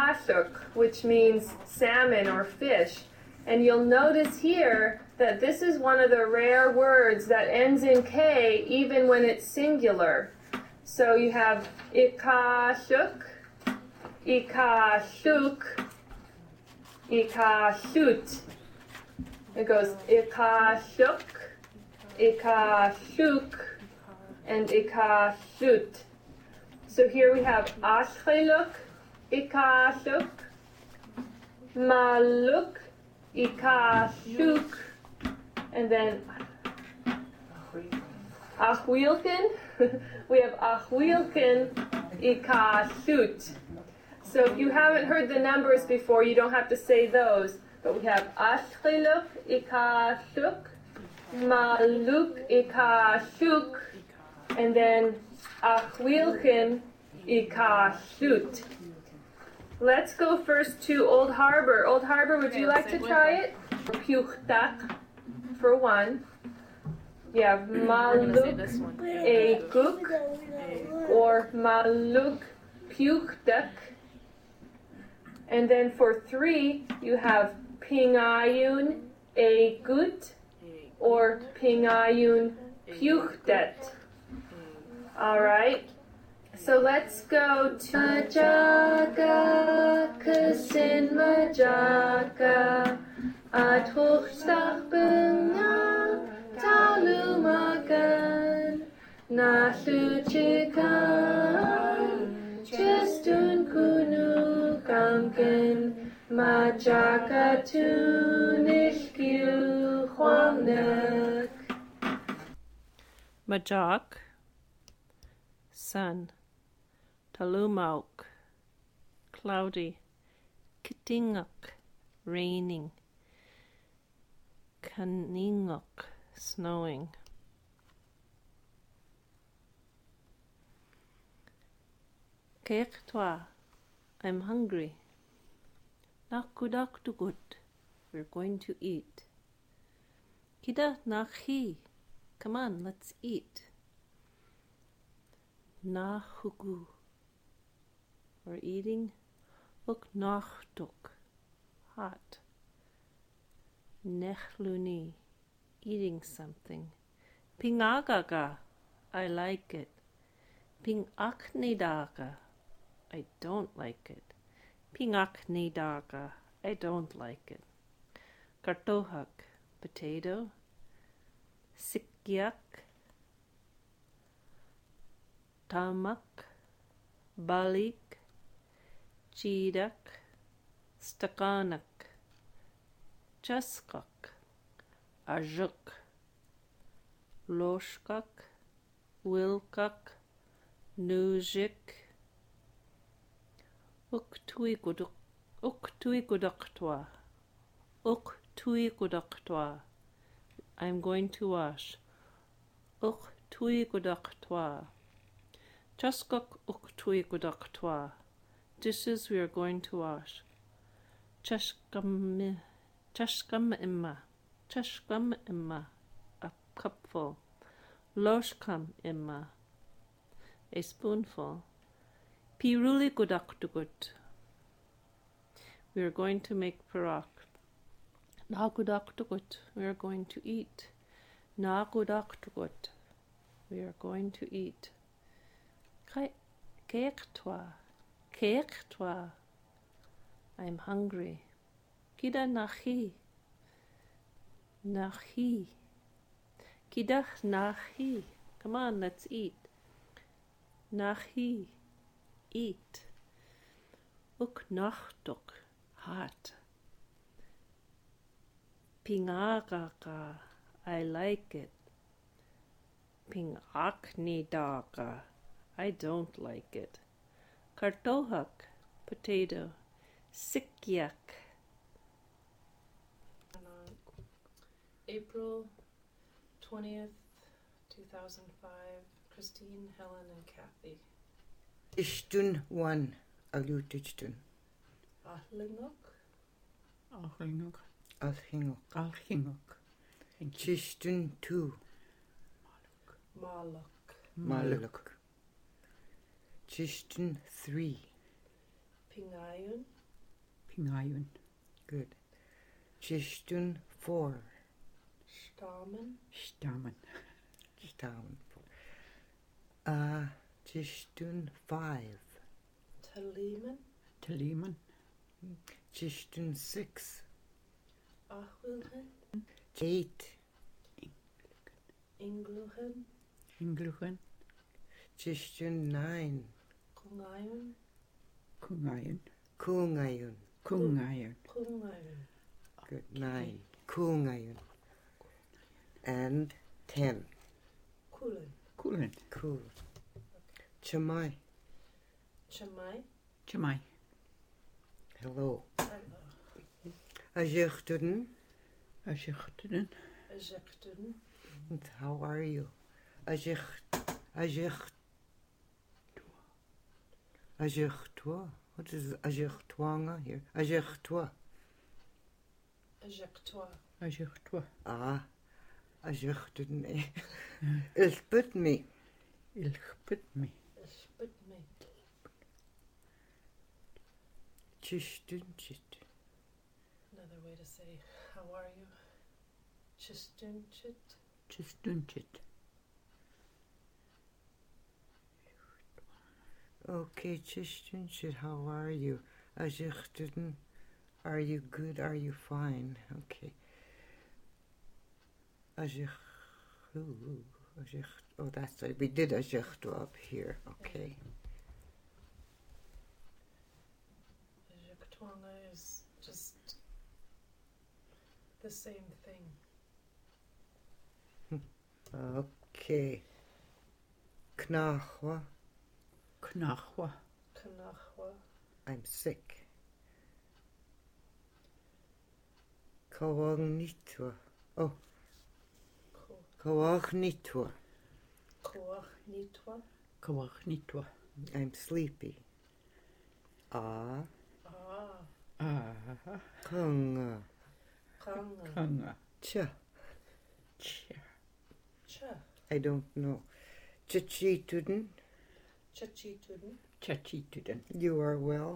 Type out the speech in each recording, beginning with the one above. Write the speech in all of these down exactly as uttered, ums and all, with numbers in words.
ikashuk, which means salmon or fish. And you'll notice here that this is one of the rare words that ends in K even when it's singular. So you have ikashuk, ikashuk, ikashut. It goes ikashuk, ikashuk, and ikashut. So here we have ashcheluk, ikashuk, maluk, ikashuk, and then achwilkin. We have achwilkin, ikashut. So if you haven't heard the numbers before, you don't have to say those. But we have ashcheluk, ikashuk, maluk, ikashuk, and then achwilkin, ikashut. Let's go first to Old Harbor. Old Harbor, would you like to try it? Puchtak for one. You have maluk, eguk, or maluk, puchtak. And then for three, you have pingayun, egut, or pingayun, puchtet. All right. So let's go to Majaga, Kasin Majaga, Atuchtach B'na, Talumagan, Nashuchikan, Chestun Kunu Kamkin, Majaga Tunishkyu Huamnek. Majak, sun. Talumauk, cloudy. Kitinguk, raining. Kaninguk, snowing. Keektwa, I'm hungry. Nakudaktugut, we're going to eat. Kida nakhi, come on, let's eat. Nahugu, we're eating. Uk nachtuk, hot. Nechluni, eating something. Pingagaga, I like it. Pingaknidaga, I don't like it. Pingaknidaga, I don't like it. Kartohak, potato. Sikyak, tamak, balik, chidak, stakanak, chaskak, ajuk, loshkak, wilkak, nujik, uktuikudaktwa, uktuikudaktwa. I'm going to wash. Uktuikudaktwa. Chaskak uktuikudaktwa. Dishes we are going to wash. Chashkam, chashkam imma. Chashkam imma. A cupful. Loshkam imma. A spoonful. Piruli kudaktugut. We are going to make parak. Nakudaktugut. We are going to eat. Nakudaktugut. We are going to eat. Keektwa. Keektwa. I'm hungry. Kida nachi. Nachi. Kidach nachi. Come on, let's eat. Nachi. Eat. Uk nachtuk. Hot. Pingagaga. I like it. Pingaknidaga. I don't like it. Kartohak, potato. Sikyak. April twentieth, two thousand five. Christine, Helen, and Kathy. Ishtun one. Alutistun. Ahlinguk. Alchinguk. Alchinguk. Alchinguk. Chishtun two. Maluk. Maluk. Chishtun three. Pingayun. Pingayun. Good. Chishtun four. Stamen. Stammen. Stam four. Uh, Chishtun five. Taliman. Taliman. Chishtun six. Achwilhen. Eight. Ingluhen. Ingluchen. Chishtun nine. Kungayun. Kungayun. Kungayun. Kungayun. Kungayun. Good. Nine. Kungayun. And ten. Kulen. Kulen. Cool. Chamai. Chamai. Chamai. Hello. Hello. Ajichtuden. Ashichtuden. Ejectuden. How are you? Ajicht. Ajicht. Ajichtwa. What is Ajichtwanga here? Ajichtwa. Ejectoire. Ashichtwa. Ah. Ajichtuden. Ilput me. Ilchput me. Espit me. Chishtun chit. Another way to say, how are you? Chistunchit. Chistunchit. Okay, Chishtun chit. How are you? Ajichtuden. Are you good? Are you fine? Okay. Ajich. Ajich. Oh, that's right. We did Ajichtwa up here. Okay. Ejectuanga is just the same thing. Okay. Knachwa. Knachwa. Kanachwa. I'm sick. Kawagnitwa. Oh, Ko. kawagnitwa. Koach nitwa. Kawachnitwa. I'm sleepy. Ah, Ah. Ah. kanga. Kanga. Kanga. Cha. Cha. Cha. I don't know. Chachituden. Chachituden. Chachituden. You are well.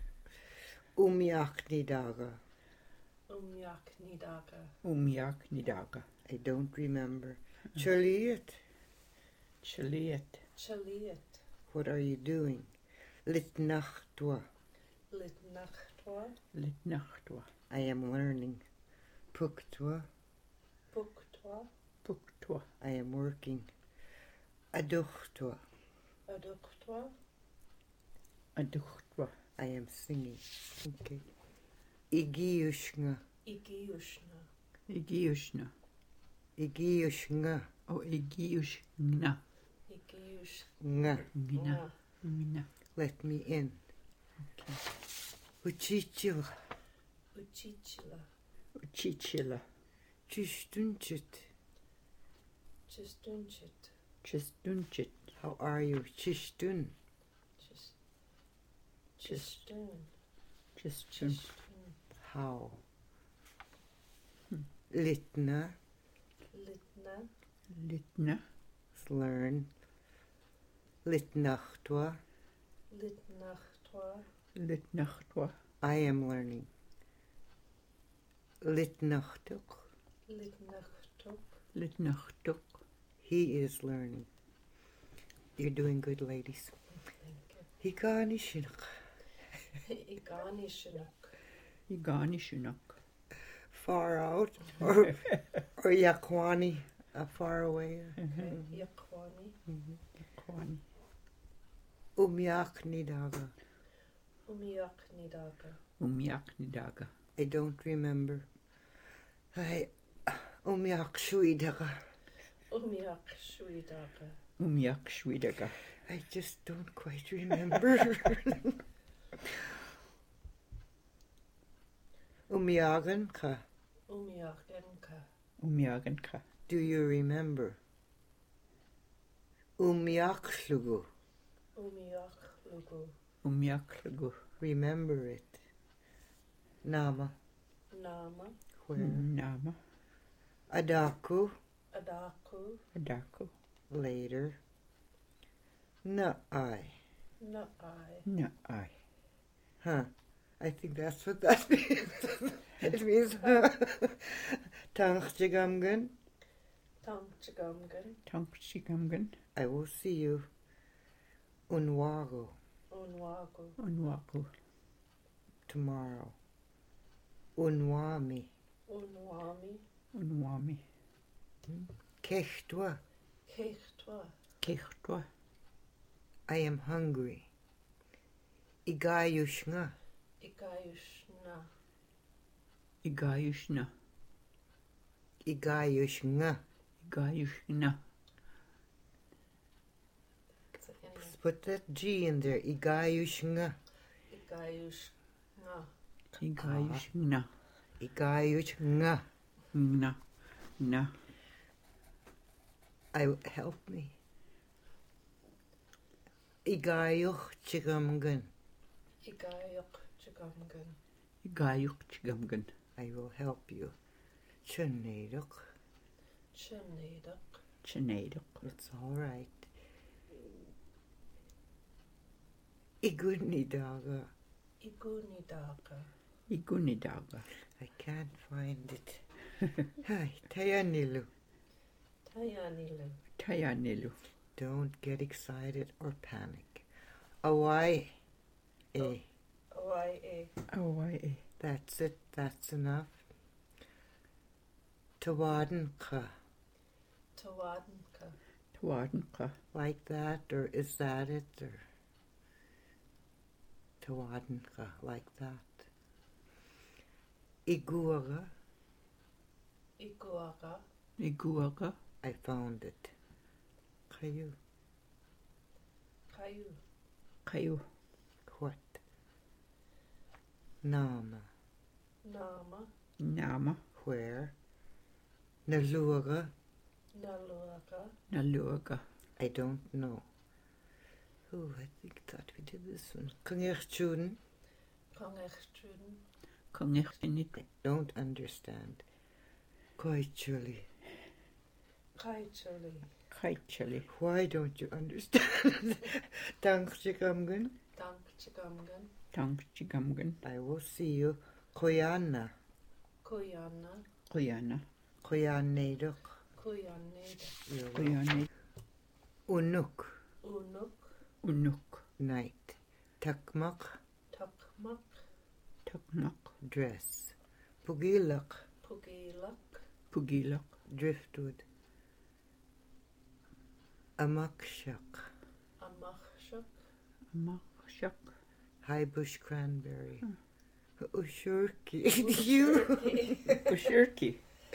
Umiaknidaga. Umyak nidaga. Umyak nidaga. I don't remember. Chaliet. Chaliet. Chaliet. What are you doing? Litnachtwa. Litnachtwa. Litnachtwa. I am learning. Puktwa. Buktwa. Puktwa. I am working. Aduchtwa. Aduktwa. Aduchtwa. I am singing. Okay. Igiushna. Igiushna. Igiushna. Igiushna. Oh, igiushna. Igiush. Nga. Ngina. Ngina. Let me in. Okay. Uchichila. Uchichila. Chichila. Chistunchit. Chistunchit. Chistunchit. How are you? Chishtun. Chis. Chis- Chistun. Chistun. Chistun. How? Litna. Litna. Litna. Learn. Litnachtwa. Litnachtwa. Litnachtwa. I am learning. Litnachtuk. Litnachtuk. Litnachtuk. He is learning. You're doing good, ladies. Higanishinach. Iganishinuk. Iganishinuk. Far out. Or, or Yakwani. Uh, far away. Yakwani. Kwani. Umyak nidaga. Umiyak nidaga. Umyak nidaga. I don't remember. I umyak shuidaga. Umiyak shuidaga. Umyak shwidaga. I just don't quite remember. Umyaganka. Umyagenka. Umyaganka. Do you remember? Umyakslugu. Umiyak lugu. Umyaklagu. Remember it. Nama. Nama. Where? Nama. Adaku. Adaku. Adaku. Later. Na I. Na I. Na ai. Huh. I think that's what that means. It means Tanchjigamgan. Tanchjigamgan. Tanchjigamgan. I will see you. Unwago. Unwago. Unwaku. Tomorrow. Unwami. Unwami. Unwami. Kechtwa. Kechtwa. Kechtwa. I am hungry. Igayushna. Igayushna. Igayushna. Igayushna. Igayushna. Put that G in there. Igayushna. Igayushna. Igayushna. Igayushna. Na. Na. I help me. Igayuch chigamgan. Igayuk chigamgan. Igayuk chigamgan. I will help you. Chuneduk. Chineduk. Chineduk. It's all right. Igunidaga. Igunidaga. Igunidaga. I can't find it. Hi, Tayanilu. Tayanilu. Tayanilu. Don't get excited or panic. Awai. Eh. Awai. Awai. That's it. That's enough. Tawadanka. Tawadanka. Tawadanka. Like that, or is that it? Or Tawadanka, like that. Iguaga. Iguaga. Iguaga. I found it. Kayu. Kayu. Kayu. What? Nama. Nama. Nama. Where? Naluaga. Naluaga. Naluaga. I don't know. Oh, I think thought we did this one. Kungerchuden. Kongerchuden. Kongerchenit. I don't understand. Koichuli. Kaichuli. Kaichuli. Why don't you understand? Dankchigamgan. Dankchigamgan. Dankchigamgan. I will see you. Koyana. Koyana. Koyana. Koyaneduk. Koyaneda. Koyaned. Unuk. Unuk. Unuk. Night. Takmak. Takmak. Takmak. Dress. Pugilak. Pugilak. Pugilak. Driftwood. Amakshak. Amachshak. Amachshak. High bush cranberry. Ushurki. You. Ushurki.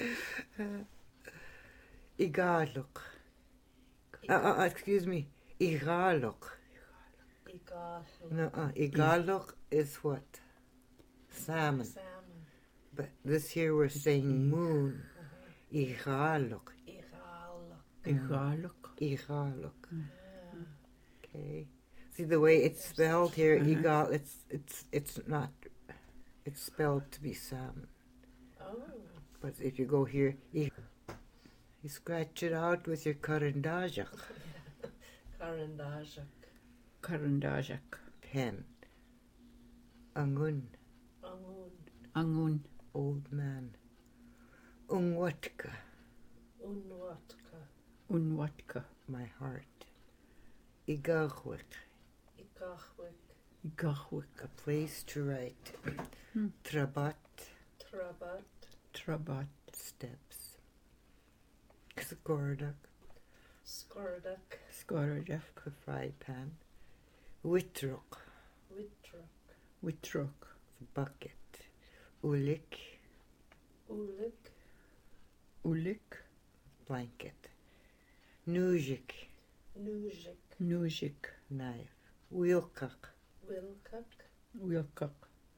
Igaluk. Uh, uh, excuse me. Igaluk. Igaluk. No, uh, Igaluk is what? Salmon. Salmon. But this here we're saying moon. Igaluk. Igaluk. Igaluk. Igaluk. Okay. See the way it's spelled here, Uh-huh. Igal. It's it's it's not. It's spelled to be salmon. Oh. But if you go here, you, you scratch it out with your karandajak Karandajak. Karandajak. pen. Angun, Angun. Angun. old man. Ungwatka, Unwatka. Unwatka. my heart. Igahwik, Igahwik. Igahwik. a place to write. Hmm. Trabat, Trabat. Trabat. steps. Skordak, Skordak. Skorajak. a fry pan. Witruk, Witruk. Witruk. bucket. Ulik, Ulik. Ulik. blanket. Nujik, Nujik. Nujik. knife. Wilkak, Wilkak. Wilkak.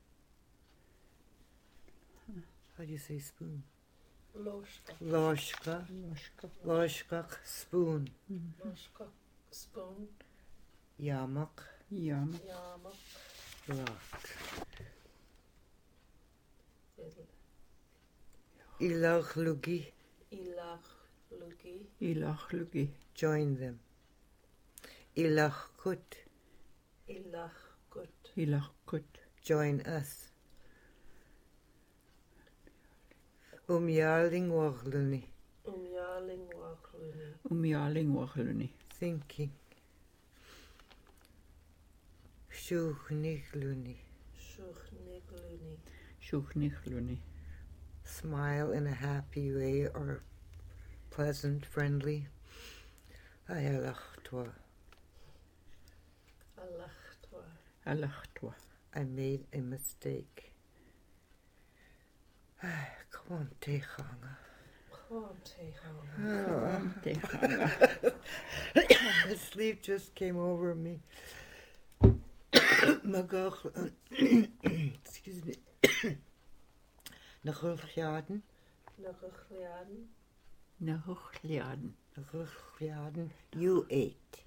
how do you say spoon? Loshka. Loshka, Loshka. loshkak, spoon. Loshka. Spoon. Yamak, Yam. Yamak. rock. Fiddle. Ilachlugi, Ilach. Lugi. Ilachlugi. join them. Ilachkut, Ilach. Gut. Ilachkut. join us. Umyaling wachluni, Umyaling Wakluni. Umyaling wachluni. thinking. Shuchnichluni, Shuchnigluni. Shuchnichluni. smile in a happy way or pleasant, friendly. Ayalachtwa, Alachtwa. Alachtwa. I made a mistake. Come on, Techanga. Quantehanga. The sleep just came over me. Magach, excuse me. Nachulchiaden, Naruchliaden. Nahuchliaden. Nachulchiaden, you ate.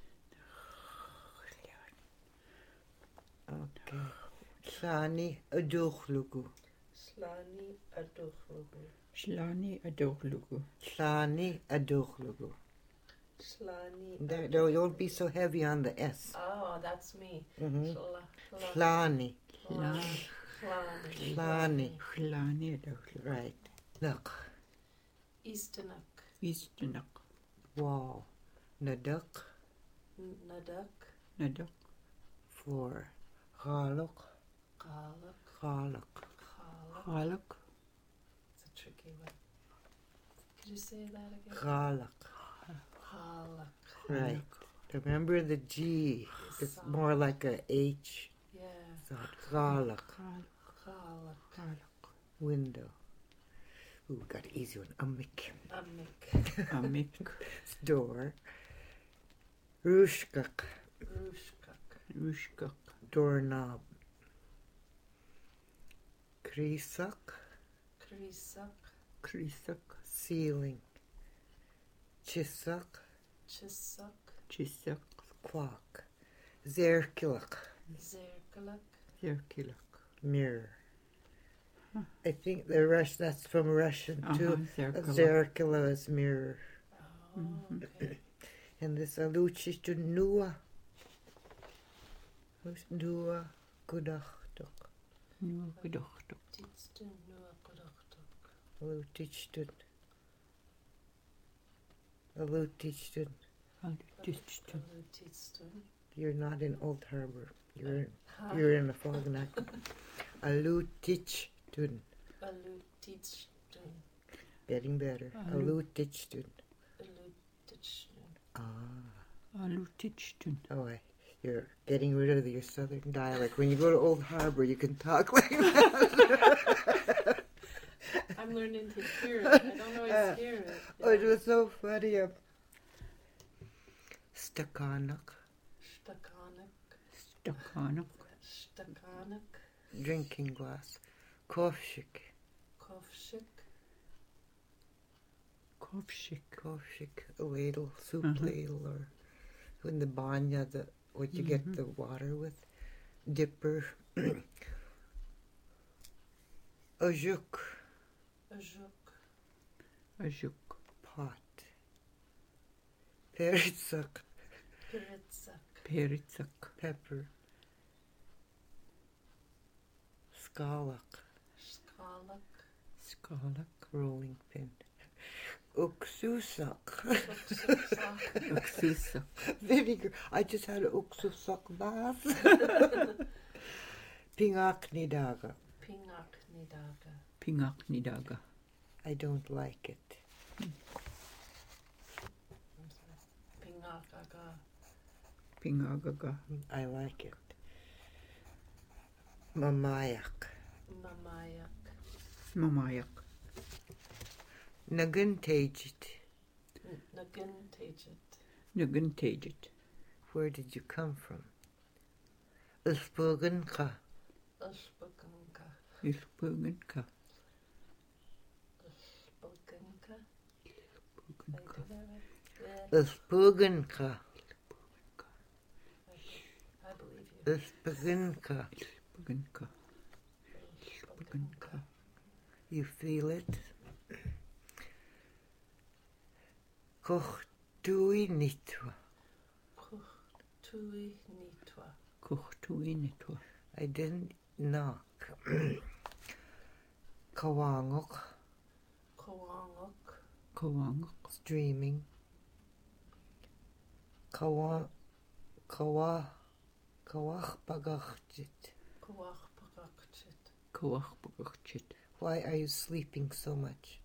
Okay. Shani aduchlugu. Slani aduchlugu. Shlani adochlugu. Shani aduchlugu. Slani. There, there, don't be so heavy on the S. Oh, that's me. Mm-hmm. Shla. Shlani. Slani. Shlani. Shlani adochlugu. Right. Look. Easternuck. Easternuck. Wall. Naduk. Naduk. Naduk. Floor. Chaluk. Galuk. Chaluk. Galuk. Chaluk. It's a tricky one. Could you say that again? Chaluk. Galuk. Right. Remember the G. It's Soft. more like a H. Yeah. So Chaluk. Galuk. Chaluk. Window. Ooh, got an easy one. Amik. Amik. Amik. Door. Rushkak. Rushkak. Rushkak. Doorknob. Krisak. Krisak. Krisak. Ceiling. Chisak. Chisak. Chisak. Clock. Zerkilak. Zerkalak. Zerkilak. Mirror. Huh. I think the Rush that's from Russian too. Uh-huh. Zerkilak. Zerkila is mirror. Oh, okay. And this aluchi to Nua. Nua Kudachtok. Nu gedochtuk. Titstun nua kodachtuk. Alutichtun. Alutichtun. Aldutistun. Titstun. You're not in Old Harbor. You're in, you're in the Fognak. Alutichtun. Alutitstun. Getting better. Alu- Alutichtun. Alutitstun. Ah. Aldutistun. Oh, I, you're getting rid of your southern dialect. When you go to Old Harbor, you can talk like that. I'm learning to hear it. I don't always Uh, hear it. Oh, it was so funny. Um, Stakanak. Stakanak. Stakanak. Stakanak. Drinking glass. Kovshik. Kovshik. Kovshik. Kovshik. A ladle. Soup Uh-huh. ladle. Or in the banya, the, what you Mhm. get the water with. Dipper. Ajuk. Ajuk. Ajuk. Pot. Peritsak. Piritsak. Peritsak. Pepper. Skalak. Skalak. Skalak. Rolling pin. Uksusak. Uksusak. Uksusak. Vinegar. I just had an uksusak bath. Pingak nidaga. Pingak nidaga. Pingak nidaga. I don't like it. Pingakaga. Pingagaga. I like it. Mamayak. Mamayak. Mamayak. Naguntajit. Nagin tajit. Nuguntajit. Where did you come from? Uspuganka. Ushbaganka. Ilpuganka. Ushbaganka. Did I Ilpuganka. do that right? Yeah. Uspuganka. I believe you. Uspuganka. Ilpuganka. Ilpuganka. You feel it? Kochtui nitwa. Tui nitwa. Kuchtuinitwa. I didn't knock. Kawangok, Kawanguk. Kawang. streaming. Kawa, kawa, kawach bagachit. Kawach pagakchit. Kawach bagachit. Why are you sleeping so much?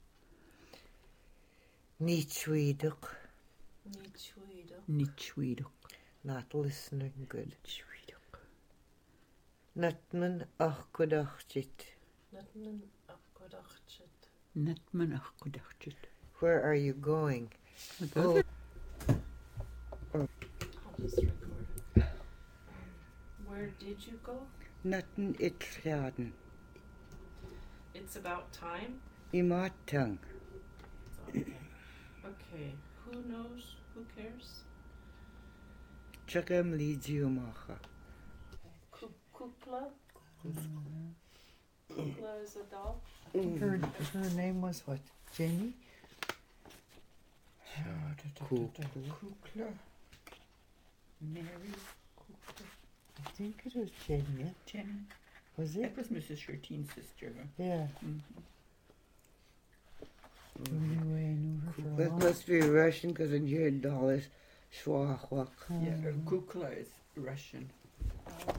Nichweeduk, Nichweeduk. Nichweeduk. not listening good. Nichweeduk. Natman achkodachit. Natnan akkodachchit. Natmanach kodachit. Where are you going? Oh. I'll just record it. Um, where did you go? Natten itchaden. It's about time? Imatang. Okay. Okay. Who knows? Who cares? Chagam lijiumacha. Ku- Kukla? Kukla is a doll? Her, her name was what? Jenny? Kukla. Mary. Kukla. I think it was Jenny. Jenny. Was it? That was Missus Sherteen's sister. Huh? Yeah. Mm-hmm. Anyway, I knew her for a That while. must be Russian because in here dollars schwachwak. Yeah, uh, Um, Kukla is Russian. Um,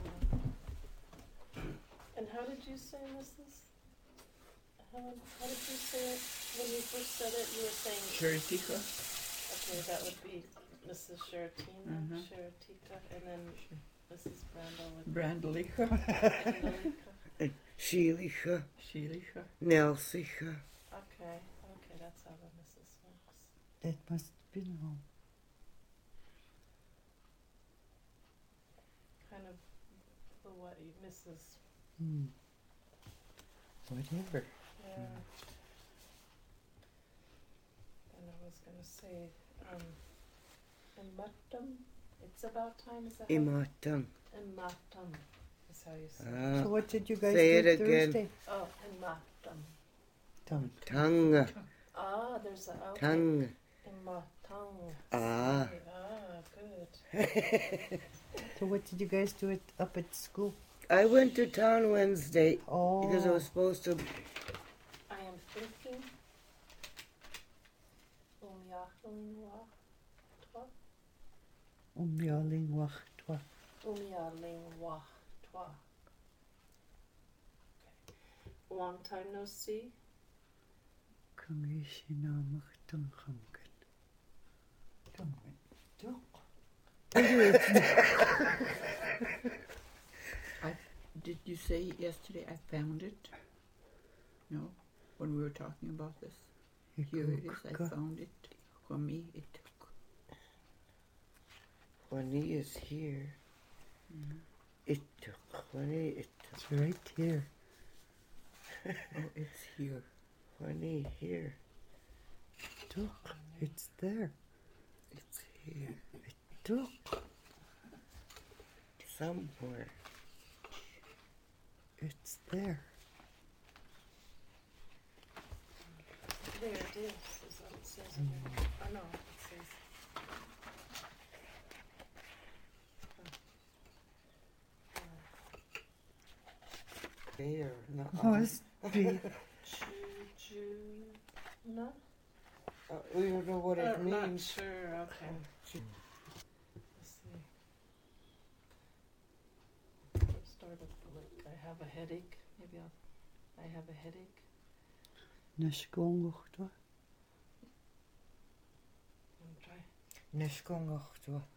and how did you say Missus Helen? How did you say it when you first said it? You were saying. Sheritika. Okay, that would be Missus Sheratina, Mhm. Sheratika, and then Missus Brandel would Brandalika. Brandalika. Sheelicha, Sheelicha. Nelsicha. Okay, okay, that's how the Missus works. It must have been home. Kind of the what Missus Hmm. Whatever. Yeah. And I was gonna say, um, Imatum. It's about time. Is that how? Imatang. Imatum is how you say. it. Ah, So what did you guys Say do it again. Thursday? Oh, Imatum. Tongue. Tanga. Ah, there's a okay. Tanga. Imatang. Ah. Ah, good. So what did you guys do it up at school? I went to town Wednesday Oh. because I was supposed to. I am thinking. Umyachlingwa. Twa. Umyaling wachtwa. Umyalingwa. Twa. Okay. Long time no see. Kangishinamach tunghamkan. Did you say yesterday I found it? No? When we were talking about this? Here it is. I found it. For me, it took. When he is here, Mhm. it took. When he, it took. It's right here. Oh, it's here. When he here, Look, it's there. it's here. Look, Somewhere. it's there. There it is. Is what it says in there. Oh no, it says. There. No. Must be. Jujuna? Uh, we don't know what it Uh, not means. sure. Okay. Let's see. Let's start with like I have a headache. Maybe I'll. I have a headache. Nashgongochtwa. I'm try. Neshkongochtwa.